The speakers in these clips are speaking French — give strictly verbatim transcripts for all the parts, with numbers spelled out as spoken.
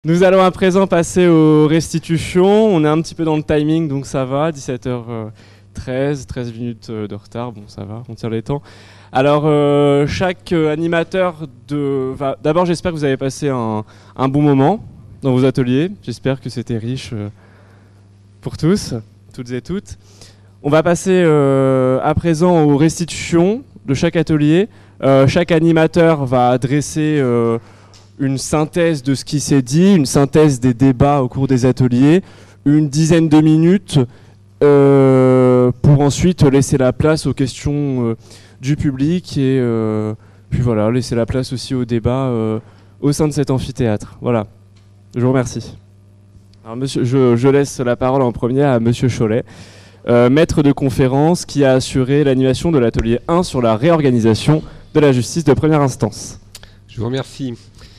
Nous allons à présent passer aux restitutions. On est un petit peu dans le timing, donc ça va. dix-sept heures treize, treize minutes de retard. Bon, ça va, on tire les temps. Alors, euh, chaque animateur de... va... D'abord, j'espère que vous avez passé un, un bon moment dans vos ateliers. J'espère que c'était riche euh, pour tous, toutes et toutes. On va passer euh, à présent aux restitutions de chaque atelier. Euh, chaque animateur va adresser... Euh, une synthèse de ce qui s'est dit, une synthèse des débats au cours des ateliers, une dizaine de minutes euh, pour ensuite laisser la place aux questions euh, du public et euh, puis voilà, laisser la place aussi au débat euh, au sein de cet amphithéâtre. Voilà, je vous remercie. Alors, monsieur, je, je laisse la parole en premier à Monsieur Cholet, euh, maître de conférence qui a assuré l'animation de l'atelier un sur la réorganisation de la justice de première instance. Je vous remercie.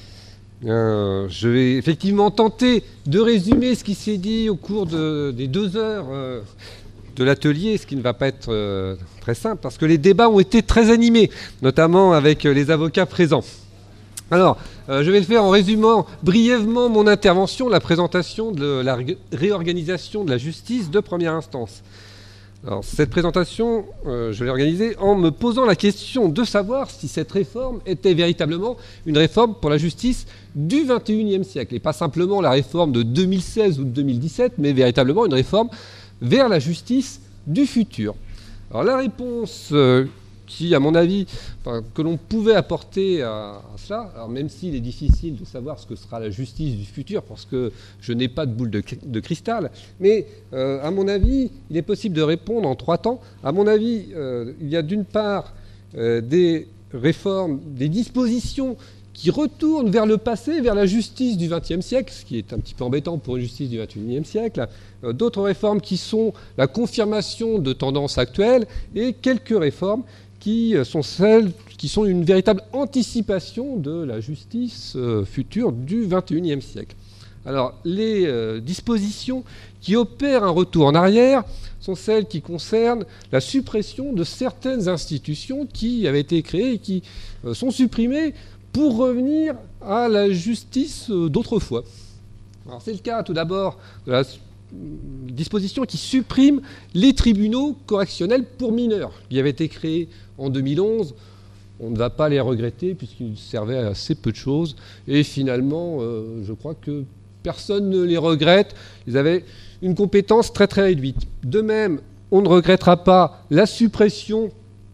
Euh, je vais effectivement tenter de résumer ce qui s'est dit au cours de, des deux heures euh, de l'atelier, ce qui ne va pas être euh, très simple, parce que les débats ont été très animés, notamment avec euh, les avocats présents. Alors, euh, je vais le faire en résumant brièvement mon intervention, la présentation de la ré- réorganisation de la justice de première instance. Alors, cette présentation, euh, je l'ai organisée en me posant la question de savoir si cette réforme était véritablement une réforme pour la justice du vingt et unième siècle, et pas simplement la réforme de deux mille seize ou de deux mille dix-sept, mais véritablement une réforme vers la justice du futur. Alors la réponse euh, qui, à mon avis, enfin, que l'on pouvait apporter à, à cela, alors même s'il est difficile de savoir ce que sera la justice du futur, parce que je n'ai pas de boule de, de cristal, mais euh, à mon avis, il est possible de répondre en trois temps. À mon avis, euh, il y a d'une part euh, des réformes, des dispositions qui retournent vers le passé, vers la justice du vingtième siècle, ce qui est un petit peu embêtant pour une justice du vingt et unième siècle, euh, d'autres réformes qui sont la confirmation de tendances actuelles, et quelques réformes qui sont celles qui sont une véritable anticipation de la justice euh, future du vingt et unième siècle. Alors, les euh, dispositions qui opèrent un retour en arrière sont celles qui concernent la suppression de certaines institutions qui avaient été créées et qui euh, sont supprimées pour revenir à la justice euh, d'autrefois. Alors, c'est le cas tout d'abord de la disposition qui supprime les tribunaux correctionnels pour mineurs, qui avaient été créés en deux mille onze. On ne va pas les regretter puisqu'ils servaient à assez peu de choses. Et finalement, euh, je crois que personne ne les regrette. Ils avaient une compétence très très réduite. De même, on ne regrettera pas la suppression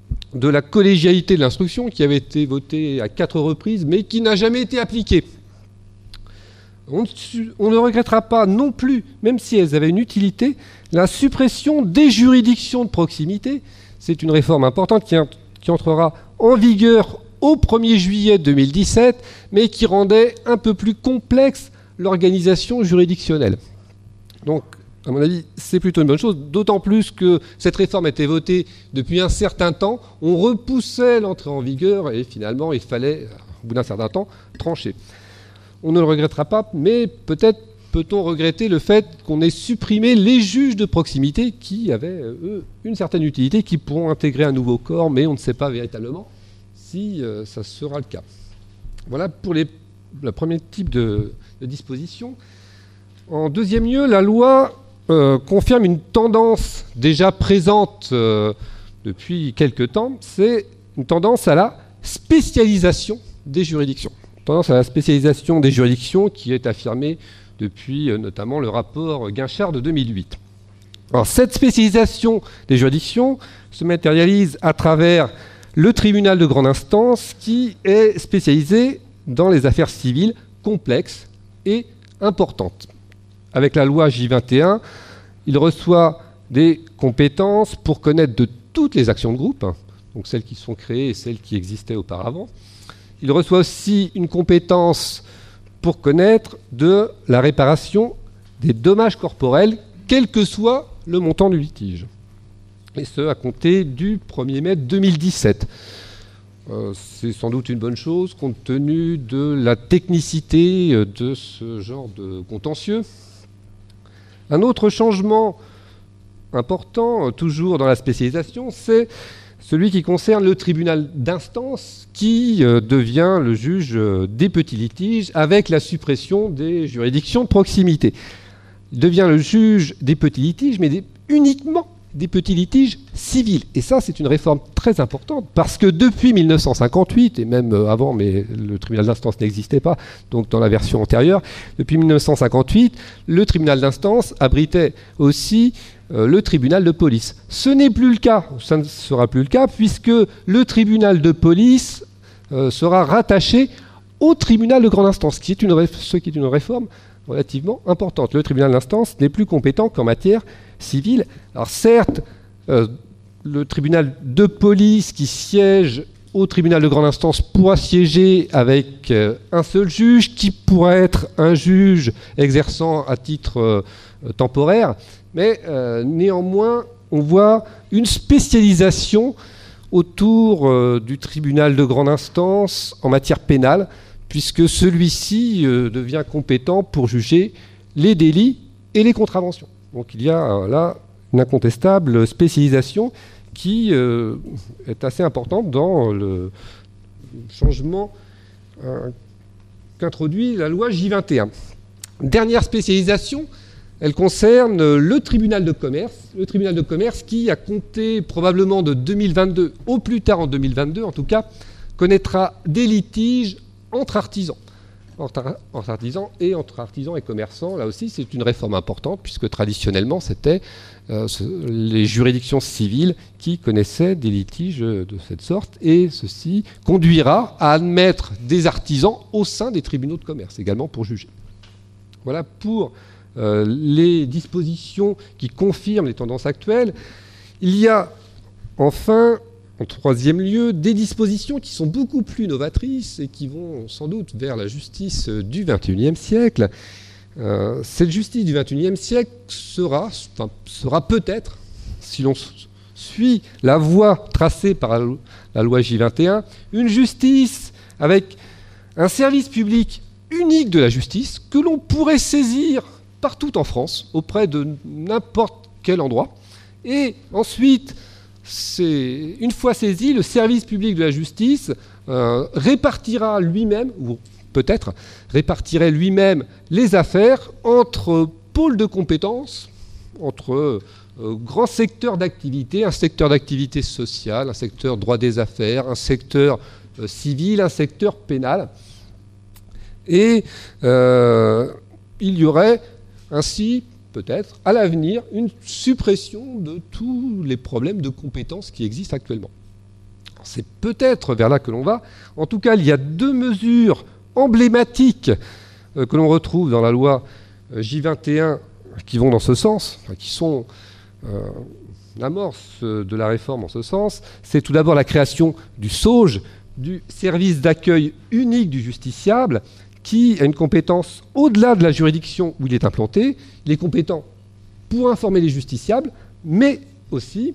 de la collégialité de l'instruction qui avait été votée à quatre reprises mais qui n'a jamais été appliquée. On, on ne regrettera pas non plus, même si elles avaient une utilité, la suppression des juridictions de proximité. C'est une réforme importante qui, qui entrera en vigueur au premier juillet deux mille dix-sept, mais qui rendait un peu plus complexe l'organisation juridictionnelle. Donc, à mon avis, c'est plutôt une bonne chose, d'autant plus que cette réforme a été votée depuis un certain temps. On repoussait l'entrée en vigueur et finalement, il fallait, au bout d'un certain temps, trancher. On ne le regrettera pas, mais peut-être peut-on regretter le fait qu'on ait supprimé les juges de proximité qui avaient, eux, une certaine utilité, qui pourront intégrer un nouveau corps, mais on ne sait pas véritablement si euh, ça sera le cas. Voilà pour les, le premier type de, de disposition. En deuxième lieu, la loi euh, confirme une tendance déjà présente euh, depuis quelque temps, c'est une tendance à la spécialisation des juridictions. Tendance à la spécialisation des juridictions qui est affirmée depuis euh, notamment le rapport Guinchard de deux mille huit. Alors, cette spécialisation des juridictions se matérialise à travers le tribunal de grande instance qui est spécialisé dans les affaires civiles complexes et importantes. Avec la loi J vingt et un, il reçoit des compétences pour connaître de toutes les actions de groupe, donc celles qui sont créées et celles qui existaient auparavant. Il reçoit aussi une compétence pour connaître de la réparation des dommages corporels, quel que soit le montant du litige. Et ce, à compter du premier mai deux mille dix-sept. Euh, c'est sans doute une bonne chose, compte tenu de la technicité de ce genre de contentieux. Un autre changement important, toujours dans la spécialisation, c'est celui qui concerne le tribunal d'instance qui euh, devient le juge euh, des petits litiges avec la suppression des juridictions de proximité. Il devient le juge des petits litiges, mais des, uniquement des petits litiges civils. Et ça, c'est une réforme très importante, parce que depuis mille neuf cent cinquante-huit, et même avant, mais le tribunal d'instance n'existait pas, donc dans la version antérieure, depuis mille neuf cent cinquante-huit, le tribunal d'instance abritait aussi euh, le tribunal de police. Ce n'est plus le cas, ça ne sera plus le cas, puisque le tribunal de police euh, sera rattaché au tribunal de grande instance, ce qui est une, ce qui est une réforme relativement importante. Le tribunal d'instance n'est plus compétent qu'en matière civile. Alors certes, euh, le tribunal de police qui siège au tribunal de grande instance pourra siéger avec euh, un seul juge, qui pourra être un juge exerçant à titre euh, temporaire, mais euh, néanmoins, on voit une spécialisation autour euh, du tribunal de grande instance en matière pénale, puisque celui-ci euh, devient compétent pour juger les délits et les contraventions. Donc il y a euh, là une incontestable spécialisation qui euh, est assez importante dans le changement euh, qu'introduit la loi J vingt et un. Dernière spécialisation, elle concerne le tribunal de commerce. Le tribunal de commerce qui, à compter probablement de deux mille vingt-deux, au plus tard en deux mille vingt-deux en tout cas, connaîtra des litiges entre artisans. Entre, entre artisans et entre artisans et commerçants. Là aussi, c'est une réforme importante, puisque traditionnellement, c'était euh, ce, les juridictions civiles qui connaissaient des litiges de cette sorte, et ceci conduira à admettre des artisans au sein des tribunaux de commerce, également pour juger. Voilà pour euh, les dispositions qui confirment les tendances actuelles. Il y a enfin, en troisième lieu, des dispositions qui sont beaucoup plus novatrices et qui vont sans doute vers la justice du vingt et unième siècle. Euh, cette justice du vingt et unième siècle sera, enfin, sera peut-être, si l'on suit la voie tracée par la, la loi J vingt et un, une justice avec un service public unique de la justice que l'on pourrait saisir partout en France, auprès de n'importe quel endroit, et ensuite, c'est, une fois saisi, le service public de la justice euh, répartira lui-même, ou peut-être répartirait lui-même les affaires entre pôles de compétences, entre euh, grands secteurs d'activité, un secteur d'activité sociale, un secteur droit des affaires, un secteur euh, civil, un secteur pénal. Et euh, il y aurait ainsi peut-être, à l'avenir, une suppression de tous les problèmes de compétences qui existent actuellement. C'est peut-être vers là que l'on va. En tout cas, il y a deux mesures emblématiques euh, que l'on retrouve dans la loi euh, J vingt et un qui vont dans ce sens, enfin, qui sont euh, l'amorce de la réforme en ce sens. C'est tout d'abord la création du S A U J, du service d'accueil unique du justiciable, qui a une compétence au-delà de la juridiction où il est implanté. Il est compétent pour informer les justiciables, mais aussi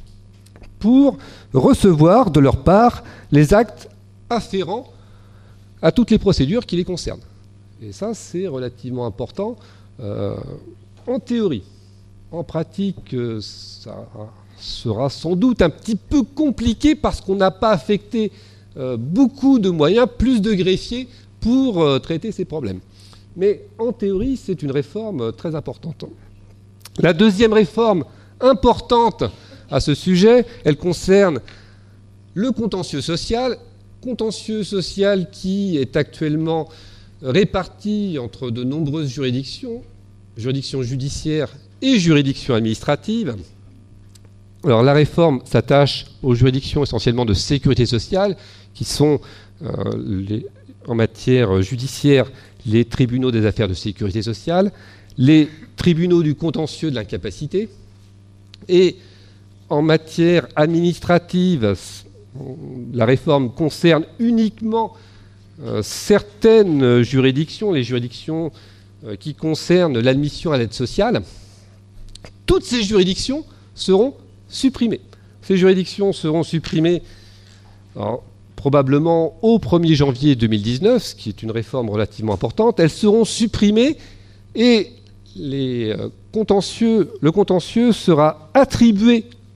pour recevoir de leur part les actes afférents à toutes les procédures qui les concernent. Et ça, c'est relativement important euh, en théorie. En pratique, ça sera sans doute un petit peu compliqué parce qu'on n'a pas affecté euh, beaucoup de moyens, plus de greffiers, pour euh, traiter ces problèmes. Mais en théorie, c'est une réforme euh, très importante. La deuxième réforme importante à ce sujet, elle concerne le contentieux social, contentieux social qui est actuellement réparti entre de nombreuses juridictions, juridictions judiciaires et juridictions administratives. Alors la réforme s'attache aux juridictions essentiellement de sécurité sociale, qui sont euh, les en matière judiciaire, les tribunaux des affaires de sécurité sociale, les tribunaux du contentieux de l'incapacité, et en matière administrative, la réforme concerne uniquement euh, certaines juridictions, les juridictions euh, qui concernent l'admission à l'aide sociale. Toutes ces juridictions seront supprimées. Ces juridictions seront supprimées alors, probablement au premier janvier deux mille dix-neuf, ce qui est une réforme relativement importante. Elles seront supprimées et les contentieux, le contentieux sera attribué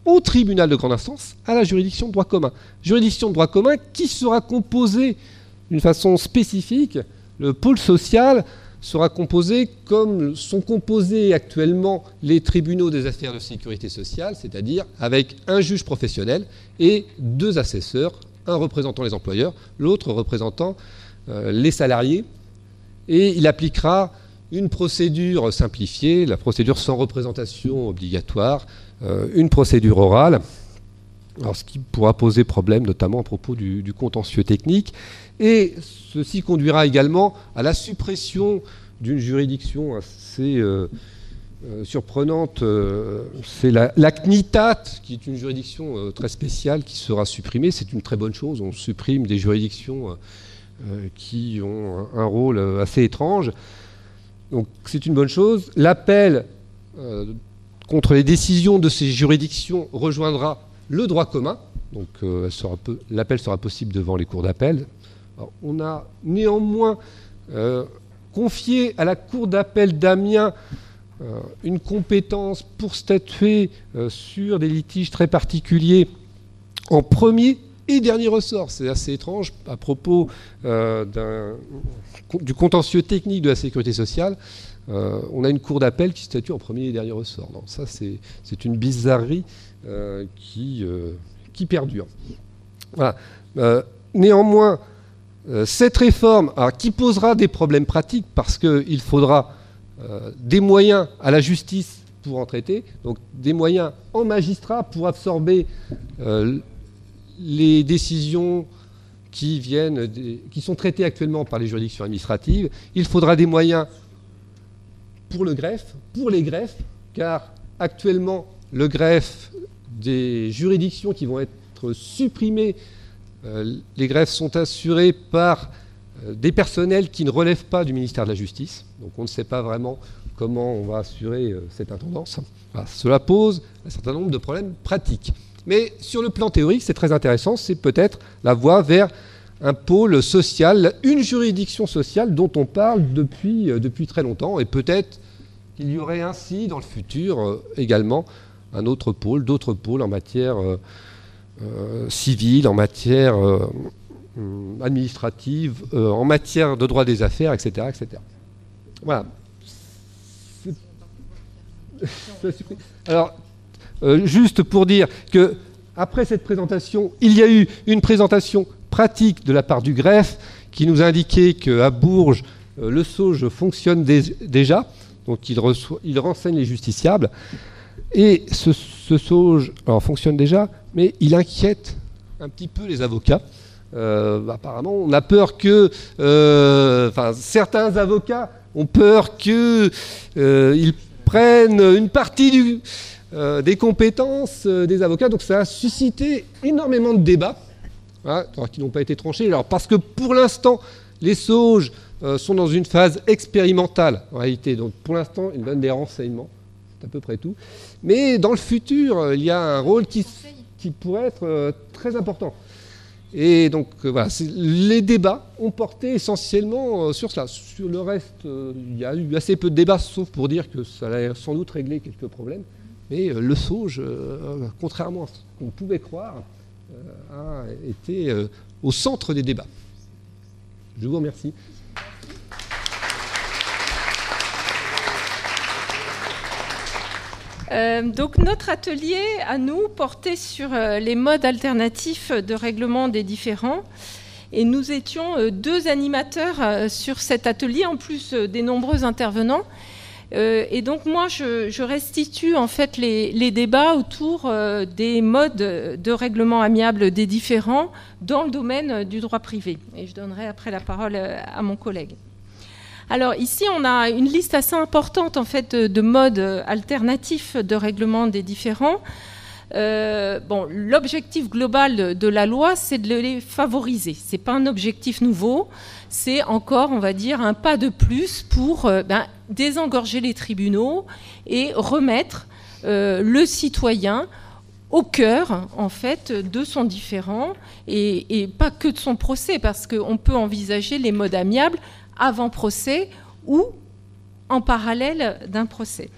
au tribunal de grande instance, à la juridiction de droit commun. Juridiction de droit commun qui sera composée d'une façon spécifique. Le pôle social sera composé comme sont composés actuellement les tribunaux des affaires de sécurité sociale, c'est-à-dire avec un juge professionnel et deux assesseurs, un représentant les employeurs, l'autre représentant euh, les salariés. Et il appliquera une procédure simplifiée, la procédure sans représentation obligatoire, euh, une procédure orale, alors, ce qui pourra poser problème notamment à propos du, du contentieux technique. Et ceci conduira également à la suppression d'une juridiction assez euh, euh, surprenante. Euh, c'est la, la C N I T A T, qui est une juridiction euh, très spéciale, qui sera supprimée. C'est une très bonne chose. On supprime des juridictions euh, qui ont un, un rôle assez étrange. Donc c'est une bonne chose. L'appel euh, contre les décisions de ces juridictions rejoindra le droit commun. Donc euh, l'appel sera possible devant les cours d'appel. On a néanmoins euh, confié à la cour d'appel d'Amiens euh, une compétence pour statuer euh, sur des litiges très particuliers en premier et dernier ressort. C'est assez étrange à propos euh, d'un, du contentieux technique de la sécurité sociale. Euh, on a une cour d'appel qui statue en premier et dernier ressort. Non, ça, c'est, c'est une bizarrerie euh, qui, euh, qui perdure. Voilà. Euh, néanmoins, euh, cette réforme, alors, qui posera des problèmes pratiques parce qu'il faudra euh, des moyens à la justice pour en traiter, donc des moyens en magistrat pour absorber euh, les décisions qui viennent, des, qui sont traitées actuellement par les juridictions administratives. Il faudra des moyens pour le greffe, pour les greffes, car actuellement, le greffe des juridictions qui vont être supprimées, euh, les greffes sont assurés par euh, des personnels qui ne relèvent pas du ministère de la Justice. Donc on ne sait pas vraiment comment on va assurer euh, cette intendance. Voilà, cela pose un certain nombre de problèmes pratiques. Mais sur le plan théorique, c'est très intéressant, c'est peut-être la voie vers un pôle social, une juridiction sociale dont on parle depuis, euh, depuis très longtemps, et peut-être qu'il y aurait ainsi dans le futur euh, également un autre pôle, d'autres pôles en matière euh, euh, civile, en matière euh, administrative, euh, en matière de droit des affaires, et cetera, et cetera. Voilà. Alors, euh, juste pour dire que après cette présentation, il y a eu une présentation pratique de la part du greffe qui nous indiquait qu'à Bourges, euh, le SAUJ fonctionne dé- déjà, donc il, reçoit, il renseigne les justiciables. Et ce, ce SAUJ alors, fonctionne déjà, mais il inquiète un petit peu les avocats. Euh, apparemment, on a peur que... Euh, enfin, certains avocats ont peur qu'ils euh, prennent une partie du... Euh, des compétences euh, des avocats, donc ça a suscité énormément de débats, hein, qui n'ont pas été tranchés. Alors parce que pour l'instant, les SAUJ euh, sont dans une phase expérimentale en réalité, donc pour l'instant ils donnent des renseignements, c'est à peu près tout. Mais dans le futur, euh, il y a un rôle qui, qui pourrait être euh, très important. Et donc euh, voilà, c'est, les débats ont porté essentiellement euh, sur cela. Sur le reste, euh, il y a eu assez peu de débats, sauf pour dire que ça allait sans doute régler quelques problèmes. Mais euh, le SAUJ, euh, contrairement à ce qu'on pouvait croire, euh, a été euh, au centre des débats. Je vous remercie. Euh, donc notre atelier, à nous, portait sur euh, les modes alternatifs de règlement des différends. Et nous étions euh, deux animateurs euh, sur cet atelier, en plus euh, des nombreux intervenants. Euh, et donc moi, je, je restitue en fait les, les débats autour euh, des modes de règlement amiable des différends dans le domaine du droit privé. Et je donnerai après la parole à mon collègue. Alors ici, on a une liste assez importante en fait de modes alternatifs de règlement des différends. Euh, bon, l'objectif global de, de la loi, c'est de les favoriser. C'est pas un objectif nouveau. C'est encore, on va dire, un pas de plus pour euh, ben, désengorger les tribunaux et remettre euh, le citoyen au cœur, en fait, de son différend et, et pas que de son procès, parce qu'on peut envisager les modes amiables avant procès ou en parallèle d'un procès.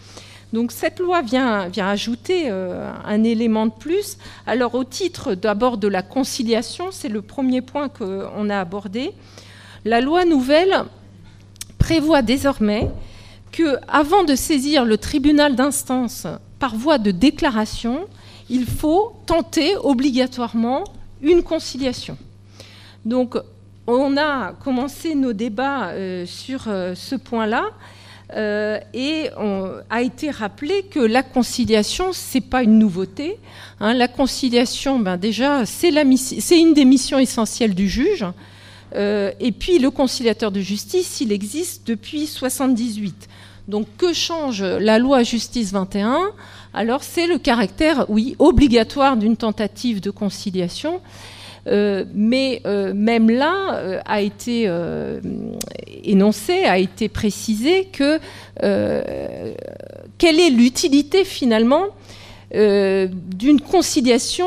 Donc cette loi vient, vient ajouter euh, un élément de plus. Alors au titre d'abord de la conciliation, c'est le premier point qu'on a abordé. La loi nouvelle prévoit désormais qu'avant de saisir le tribunal d'instance par voie de déclaration, il faut tenter obligatoirement une conciliation. Donc on a commencé nos débats euh, sur euh, ce point-là. Euh, et on a été rappelé que la conciliation, c'est pas une nouveauté. Hein. La conciliation, ben déjà, c'est, la, c'est une des missions essentielles du juge. Euh, et puis, le conciliateur de justice, il existe depuis soixante-dix-huit. Donc, que change la loi Justice vingt et un ? Alors, c'est le caractère, oui, obligatoire d'une tentative de conciliation. Euh, mais euh, même là euh, a été euh, énoncé, a été précisé que euh, quelle est l'utilité finalement euh, d'une conciliation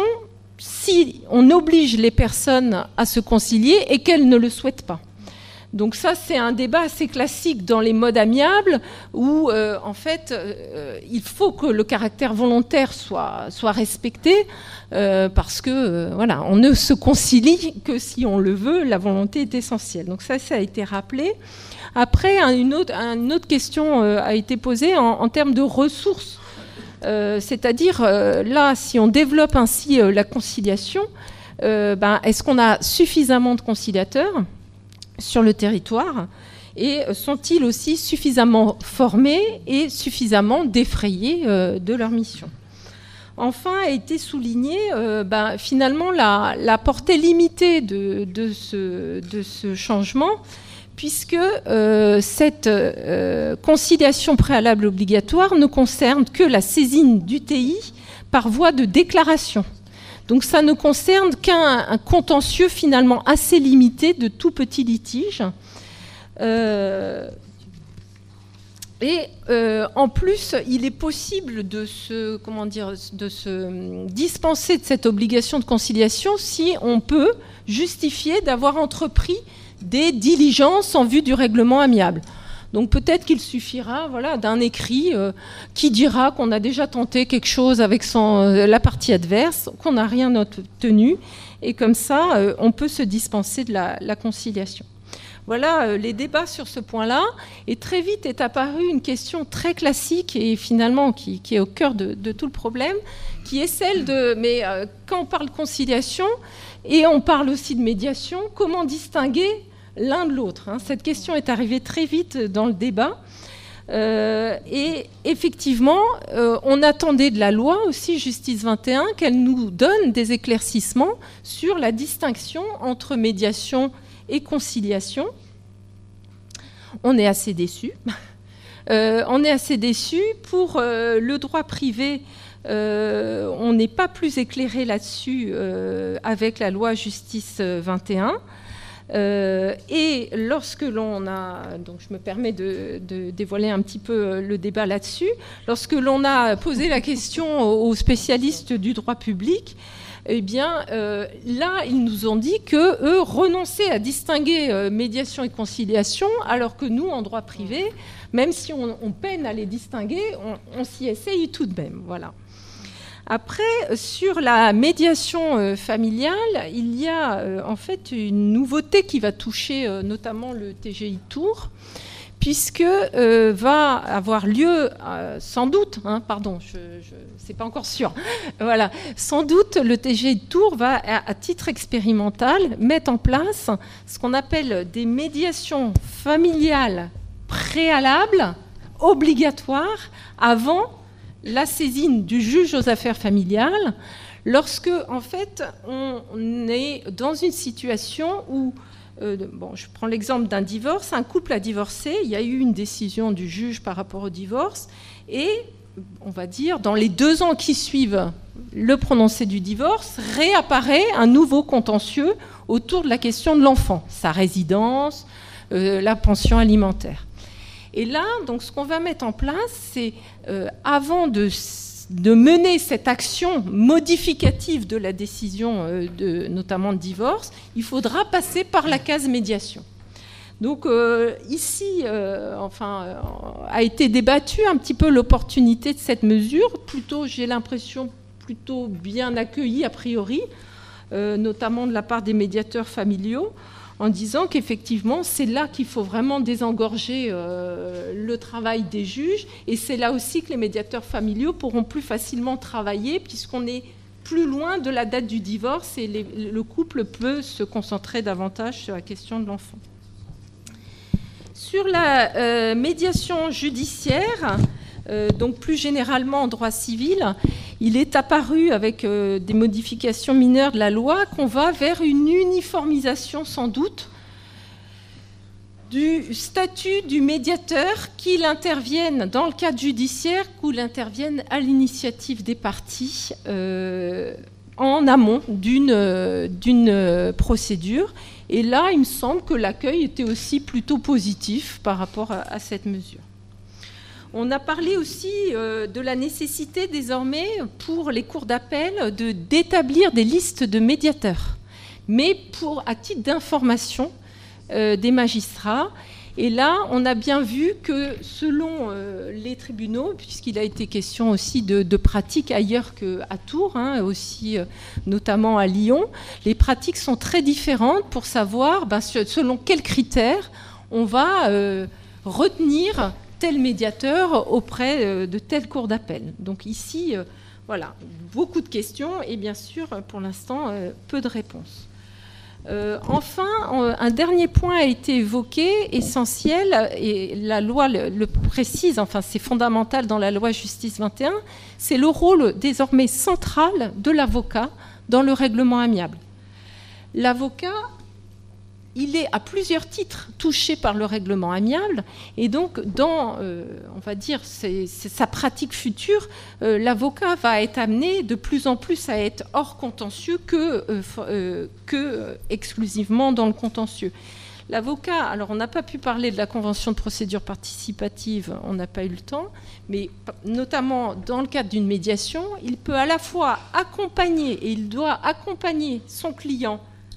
si on oblige les personnes à se concilier et qu'elles ne le souhaitent pas. Donc ça, c'est un débat assez classique dans les modes amiables où, euh, en fait, euh, il faut que le caractère volontaire soit, soit respecté euh, parce que, euh, voilà, on ne se concilie que si on le veut, la volonté est essentielle. Donc ça, ça a été rappelé. Après, une autre, une autre question euh, a été posée en, en termes de ressources. Euh, c'est-à-dire, euh, là, si on développe ainsi euh, la conciliation, euh, ben, est-ce qu'on a suffisamment de conciliateurs sur le territoire et sont-ils aussi suffisamment formés et suffisamment défrayés euh, de leur mission ? Enfin, a été souligné euh, ben, finalement la, la portée limitée de, de, ce, de ce changement, puisque euh, cette euh, conciliation préalable obligatoire ne concerne que la saisine du T I par voie de déclaration. Donc ça ne concerne qu'un contentieux finalement assez limité de tout petit litige. Euh, et euh, en plus, il est possible de se, comment dire, de se dispenser de cette obligation de conciliation si on peut justifier d'avoir entrepris des diligences en vue du règlement amiable. Donc peut-être qu'il suffira voilà, d'un écrit euh, qui dira qu'on a déjà tenté quelque chose avec son, euh, la partie adverse, qu'on n'a rien obtenu, et comme ça, euh, on peut se dispenser de la, la conciliation. Voilà euh, les débats sur ce point-là. Et très vite est apparue une question très classique et finalement qui, qui est au cœur de, de tout le problème, qui est celle de, mais euh, quand on parle de conciliation et on parle aussi de médiation, comment distinguer l'un de l'autre, hein. Cette question est arrivée très vite dans le débat. Euh, et effectivement, euh, on attendait de la loi aussi, Justice vingt et un, qu'elle nous donne des éclaircissements sur la distinction entre médiation et conciliation. On est assez déçus. Euh, on est assez déçus. Pour euh, le droit privé, euh, on n'est pas plus éclairé là-dessus euh, avec la loi Justice vingt et un. Euh, et lorsque l'on a, donc je me permets de, de dévoiler un petit peu le débat là-dessus, lorsque l'on a posé la question aux spécialistes du droit public, eh bien euh, là ils nous ont dit que eux renonçaient à distinguer euh, médiation et conciliation, alors que nous en droit privé, même si on, on peine à les distinguer, on, on s'y essaye tout de même. Voilà. Après, sur la médiation euh, familiale, il y a euh, en fait une nouveauté qui va toucher euh, notamment le T G I Tours, puisque euh, va avoir lieu, euh, sans doute, hein, pardon, je, je, c'est pas encore sûr, voilà, sans doute le T G I Tours va, à, à titre expérimental, mettre en place ce qu'on appelle des médiations familiales préalables, obligatoires, avant la saisine du juge aux affaires familiales, lorsque, en fait, on est dans une situation où, euh, bon, je prends l'exemple d'un divorce, un couple a divorcé, il y a eu une décision du juge par rapport au divorce, et, on va dire, dans les deux ans qui suivent le prononcé du divorce, réapparaît un nouveau contentieux autour de la question de l'enfant, sa résidence, euh, la pension alimentaire. Et là, donc, ce qu'on va mettre en place, c'est euh, avant de, de mener cette action modificative de la décision, euh, de, notamment de divorce, il faudra passer par la case médiation. Donc euh, ici, euh, enfin, euh, a été débattue un petit peu l'opportunité de cette mesure, plutôt, j'ai l'impression, plutôt bien accueillie a priori, euh, notamment de la part des médiateurs familiaux, en disant qu'effectivement, c'est là qu'il faut vraiment désengorger euh, le travail des juges, et c'est là aussi que les médiateurs familiaux pourront plus facilement travailler, puisqu'on est plus loin de la date du divorce, et les, le couple peut se concentrer davantage sur la question de l'enfant. Sur la euh, médiation judiciaire, euh, donc plus généralement en droit civil, il est apparu avec euh, des modifications mineures de la loi qu'on va vers une uniformisation sans doute du statut du médiateur, qu'il intervienne dans le cadre judiciaire, qu'il intervienne à l'initiative des parties euh, en amont d'une, euh, d'une procédure. Et là, il me semble que l'accueil était aussi plutôt positif par rapport à, à cette mesure. On a parlé aussi euh, de la nécessité désormais pour les cours d'appel de, d'établir des listes de médiateurs, mais pour, à titre d'information euh, des magistrats. Et là, on a bien vu que selon euh, les tribunaux, puisqu'il a été question aussi de, de pratiques ailleurs qu'à Tours, hein, aussi euh, notamment à Lyon, les pratiques sont très différentes pour savoir ben, selon quels critères on va euh, retenir tel médiateur auprès euh, de telle cour d'appel. Donc ici, euh, voilà, beaucoup de questions et bien sûr, pour l'instant, euh, peu de réponses. Euh, enfin, un dernier point a été évoqué, essentiel, et la loi le, le précise, enfin c'est fondamental dans la loi Justice vingt et un, c'est le rôle désormais central de l'avocat dans le règlement amiable. L'avocat, il est à plusieurs titres touché par le règlement amiable, et donc dans, euh, on va dire, c'est, c'est sa pratique future, euh, l'avocat va être amené de plus en plus à être hors contentieux que, euh, euh, que euh, exclusivement dans le contentieux. L'avocat, alors on n'a pas pu parler de la convention de procédure participative, on n'a pas eu le temps, mais notamment dans le cadre d'une médiation, il peut à la fois accompagner, et il doit accompagner son client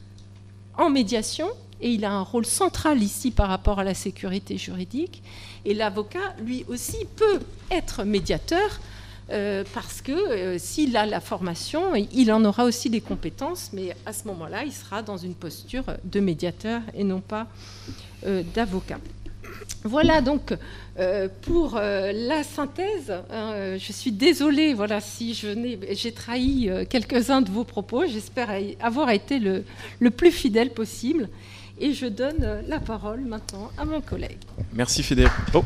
en médiation, et il a un rôle central ici par rapport à la sécurité juridique. Et l'avocat, lui aussi, peut être médiateur euh, parce que euh, s'il a la formation, il en aura aussi les compétences, mais à ce moment-là, il sera dans une posture de médiateur et non pas euh, d'avocat. Voilà donc euh, pour euh, la synthèse. Euh, je suis désolée voilà, si je n'ai, j'ai trahi euh, quelques-uns de vos propos. J'espère avoir été le, le plus fidèle possible. Et je donne euh, la parole maintenant à mon collègue. Merci Fédéric. Oh.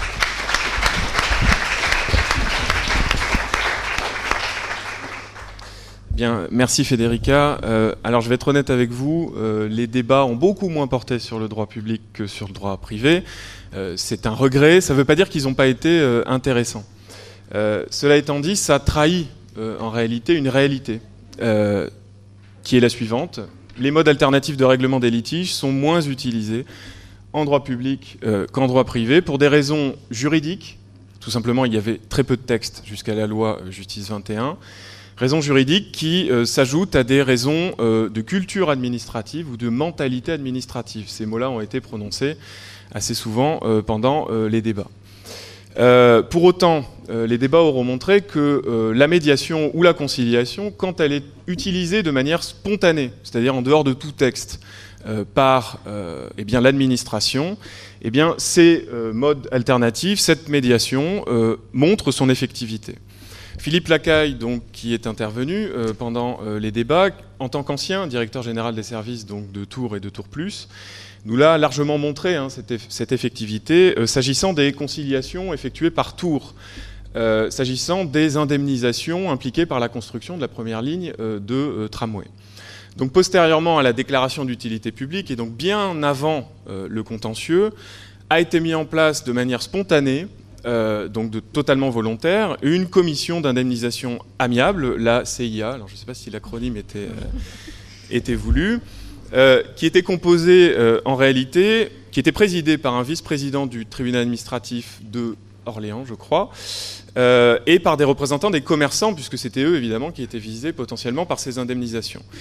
Bien, merci Federica. Euh, alors je vais être honnête avec vous, euh, les débats ont beaucoup moins porté sur le droit public que sur le droit privé. Euh, c'est un regret, ça ne veut pas dire qu'ils n'ont pas été euh, intéressants. Euh, cela étant dit, ça trahit euh, en réalité une réalité euh, qui est la suivante. Les modes alternatifs de règlement des litiges sont moins utilisés en droit public euh, qu'en droit privé pour des raisons juridiques. Tout simplement, il y avait très peu de textes jusqu'à la loi Justice vingt et un. Raisons juridiques qui euh, s'ajoutent à des raisons euh, de culture administrative ou de mentalité administrative. Ces mots-là ont été prononcés assez souvent euh, pendant euh, les débats. Euh, pour autant, euh, les débats auront montré que euh, la médiation ou la conciliation, quand elle est utilisée de manière spontanée, c'est-à-dire en dehors de tout texte, euh, par euh, eh bien, l'administration, eh bien, ces euh, modes alternatifs, cette médiation, euh, montre son effectivité. Philippe Lacaille, donc, qui est intervenu euh, pendant euh, les débats, en tant qu'ancien directeur général des services donc, de Tours et de Tours Plus, nous l'a largement montré, hein, cette, eff- cette effectivité, euh, s'agissant des conciliations effectuées par Tours, euh, s'agissant des indemnisations impliquées par la construction de la première ligne euh, de euh, tramway. Donc postérieurement à la déclaration d'utilité publique, et donc bien avant euh, le contentieux, a été mis en place de manière spontanée, Euh, donc de totalement volontaire, une commission d'indemnisation amiable, la C I A, alors je ne sais pas si l'acronyme était, euh, était voulu, euh, qui était composée euh, en réalité, qui était présidée par un vice-président du tribunal administratif de Orléans, je crois, euh, et par des représentants des commerçants, puisque c'était eux évidemment qui étaient visés potentiellement par ces indemnisations.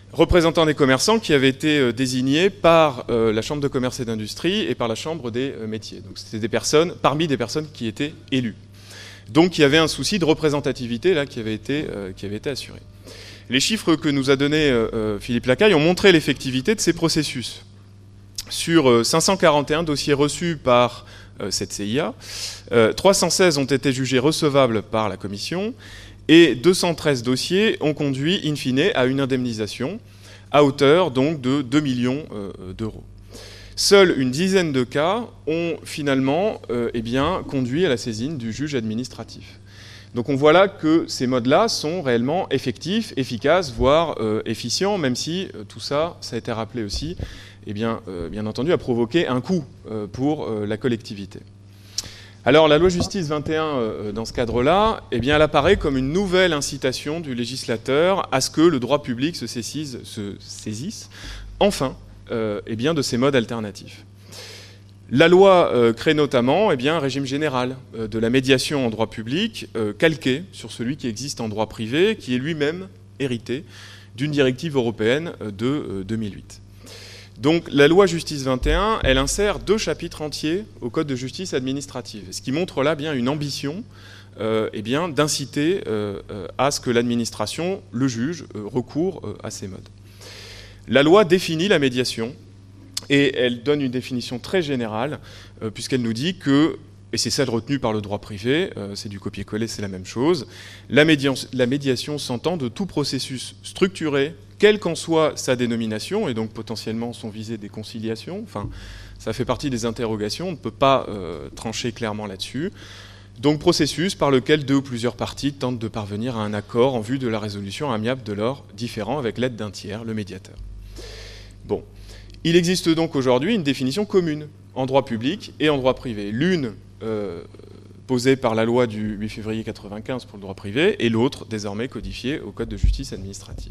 représentants des commerçants qui avaient été euh, désignés par euh, la Chambre de commerce et d'industrie et par la Chambre des euh, métiers. Donc c'était des personnes, parmi des personnes qui étaient élues. Donc il y avait un souci de représentativité là qui avait été, euh, qui avait été assuré. Les chiffres que nous a donnés euh, Philippe Lacaille ont montré l'effectivité de ces processus. Sur euh, cinq cent quarante et un dossiers reçus par euh, cette C I A, euh, trois cent seize ont été jugés recevables par la Commission et deux cent treize dossiers ont conduit in fine à une indemnisation à hauteur donc de deux millions euh, d'euros. Seule une dizaine de cas ont finalement euh, eh bien, conduit à la saisine du juge administratif. Donc on voit là que ces modes-là sont réellement effectifs, efficaces, voire euh, efficients, même si euh, tout ça, ça a été rappelé aussi, eh bien, euh, bien entendu, a provoqué un coût euh, pour euh, la collectivité. Alors la loi Justice vingt et un, euh, dans ce cadre-là, eh bien, elle apparaît comme une nouvelle incitation du législateur à ce que le droit public se saisisse, se saisisse enfin, Euh, eh bien, de ces modes alternatifs. La loi euh, crée notamment eh bien, un régime général euh, de la médiation en droit public euh, calqué sur celui qui existe en droit privé, qui est lui-même hérité d'une directive européenne euh, de euh, deux mille huit. Donc la loi Justice vingt et un, elle insère deux chapitres entiers au Code de justice administrative, ce qui montre là bien une ambition euh, eh bien, d'inciter euh, euh, à ce que l'administration, le juge, euh, recourt euh, à ces modes. La loi définit la médiation et elle donne une définition très générale euh, puisqu'elle nous dit que, et c'est celle retenue par le droit privé, euh, c'est du copier-coller, c'est la même chose, la, médian- la médiation s'entend de tout processus structuré, quelle qu'en soit sa dénomination, et donc potentiellement sont visées des conciliations, enfin ça fait partie des interrogations, on ne peut pas euh, trancher clairement là-dessus. Donc processus par lequel deux ou plusieurs parties tentent de parvenir à un accord en vue de la résolution amiable de leurs différends avec l'aide d'un tiers, le médiateur. Bon. Il existe donc aujourd'hui une définition commune en droit public et en droit privé. L'une euh, posée par la loi du huit février quatre-vingt-quinze pour le droit privé et l'autre désormais codifiée au Code de justice administrative.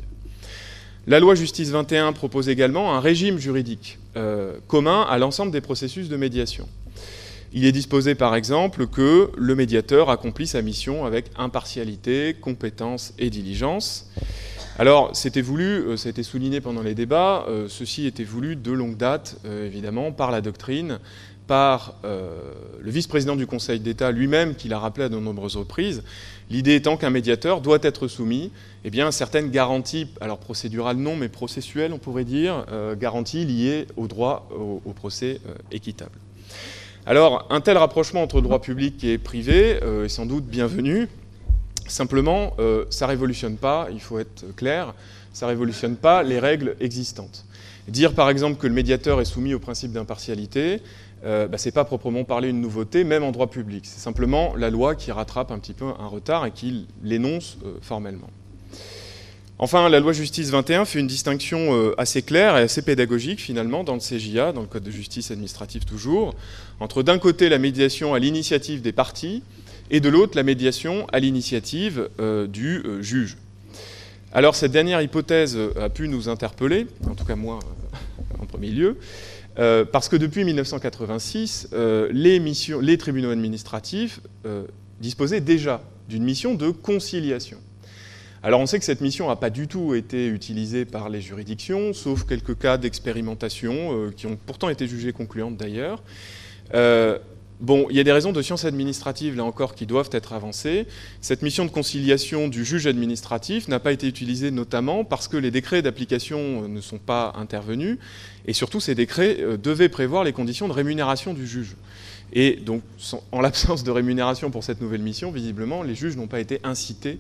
La loi Justice vingt et un propose également un régime juridique euh, commun à l'ensemble des processus de médiation. Il est disposé par exemple que le médiateur accomplit sa mission avec impartialité, compétence et diligence. Alors, c'était voulu, ça a été souligné pendant les débats, euh, ceci était voulu de longue date, euh, évidemment, par la doctrine, par euh, le vice-président du Conseil d'État lui-même, qui l'a rappelé à de nombreuses reprises, l'idée étant qu'un médiateur doit être soumis eh bien, à certaines garanties, alors procédurales non, mais processuelles, on pourrait dire, euh, garanties liées au droit au, au procès euh, équitable. Alors, un tel rapprochement entre droit public et privé euh, est sans doute bienvenu. Simplement, euh, ça ne révolutionne pas, il faut être clair, ça ne révolutionne pas les règles existantes. Dire par exemple que le médiateur est soumis au principe d'impartialité, euh, bah, ce n'est pas proprement parler une nouveauté, même en droit public. C'est simplement la loi qui rattrape un petit peu un retard et qui l'énonce euh, formellement. Enfin, la loi Justice vingt et un fait une distinction euh, assez claire et assez pédagogique finalement dans le C J A, dans le Code de justice administrative toujours, entre d'un côté la médiation à l'initiative des parties, et de l'autre, la médiation à l'initiative euh, du euh, juge. Alors, cette dernière hypothèse a pu nous interpeller, en tout cas moi, euh, en premier lieu, euh, parce que depuis mille neuf cent quatre-vingt-six, euh, les, missions, les tribunaux administratifs euh, disposaient déjà d'une mission de conciliation. Alors, on sait que cette mission n'a pas du tout été utilisée par les juridictions, sauf quelques cas d'expérimentation, euh, qui ont pourtant été jugés concluantes d'ailleurs. Euh, Bon, il y a des raisons de sciences administratives, là encore, qui doivent être avancées. Cette mission de conciliation du juge administratif n'a pas été utilisée notamment parce que les décrets d'application ne sont pas intervenus, et surtout ces décrets devaient prévoir les conditions de rémunération du juge. Et donc, en l'absence de rémunération pour cette nouvelle mission, visiblement, les juges n'ont pas été incités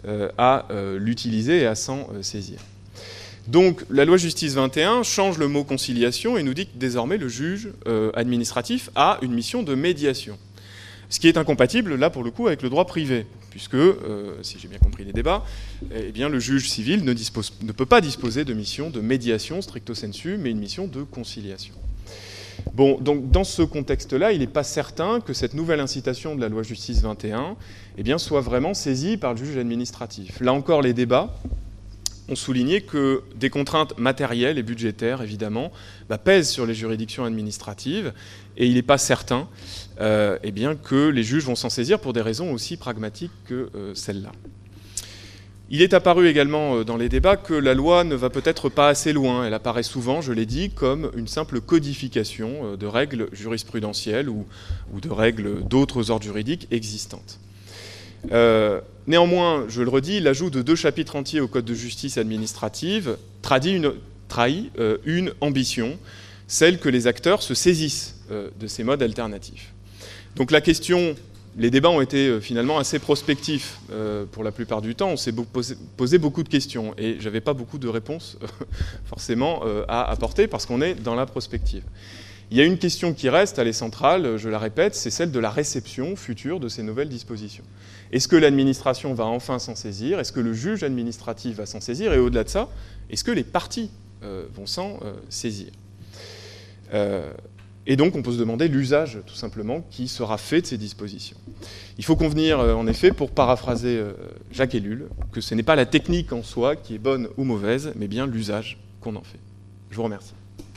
à l'utiliser et à s'en saisir. Donc la loi Justice vingt et un change le mot conciliation et nous dit que désormais le juge euh, administratif a une mission de médiation. Ce qui est incompatible là pour le coup avec le droit privé, puisque, euh, si j'ai bien compris les débats, eh bien, le juge civil ne, dispose, ne peut pas disposer de mission de médiation stricto sensu, mais une mission de conciliation. Bon, donc dans ce contexte-là, il n'est pas certain que cette nouvelle incitation de la loi Justice vingt et un eh bien, soit vraiment saisie par le juge administratif. Là encore, les débats ont souligné que des contraintes matérielles et budgétaires, évidemment, bah, pèsent sur les juridictions administratives, et il n'est pas certain euh, eh bien, que les juges vont s'en saisir pour des raisons aussi pragmatiques que euh, celles-là. Il est apparu également dans les débats que la loi ne va peut-être pas assez loin. Elle apparaît souvent, je l'ai dit, comme une simple codification de règles jurisprudentielles ou, ou de règles d'autres ordres juridiques existantes. Euh, néanmoins, je le redis, l'ajout de deux chapitres entiers au Code de justice administrative trahit une, trahit, euh, une ambition, celle que les acteurs se saisissent euh, de ces modes alternatifs. Donc la question... Les débats ont été finalement assez prospectifs euh, pour la plupart du temps. On s'est posé, posé beaucoup de questions et je n'avais pas beaucoup de réponses forcément euh, à apporter parce qu'on est dans la prospective. Il y a une question qui reste, elle est centrale, je la répète, c'est celle de la réception future de ces nouvelles dispositions. Est-ce que l'administration va enfin s'en saisir? Est-ce que le juge administratif va s'en saisir? Et au-delà de ça, est-ce que les parties euh, vont s'en euh, saisir? euh, Et donc, on peut se demander l'usage, tout simplement, qui sera fait de ces dispositions. Il faut convenir, en effet, pour paraphraser Jacques Ellul, que ce n'est pas la technique en soi qui est bonne ou mauvaise, mais bien l'usage qu'on en fait. Je vous remercie.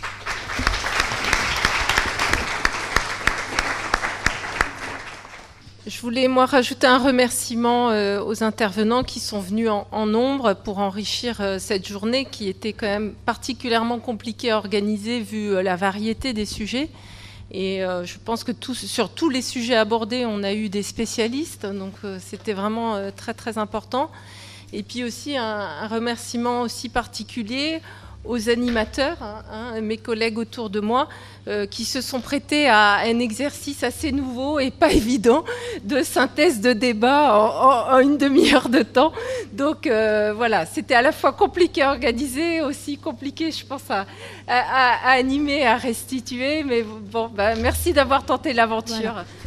Je voulais, moi, rajouter un remerciement euh, aux intervenants qui sont venus en, en nombre pour enrichir euh, cette journée qui était quand même particulièrement compliquée à organiser vu euh, la variété des sujets. Et euh, je pense que tout, sur tous les sujets abordés, on a eu des spécialistes, donc euh, c'était vraiment euh, très très important. Et puis aussi un, un remerciement aussi particulier aux animateurs, hein, hein, mes collègues autour de moi, euh, qui se sont prêtés à un exercice assez nouveau et pas évident de synthèse de débat en, en, en une demi-heure de temps. Donc euh, voilà, c'était à la fois compliqué à organiser, aussi compliqué, je pense, à, à, à animer, à restituer. Mais bon, bah, merci d'avoir tenté l'aventure. Voilà.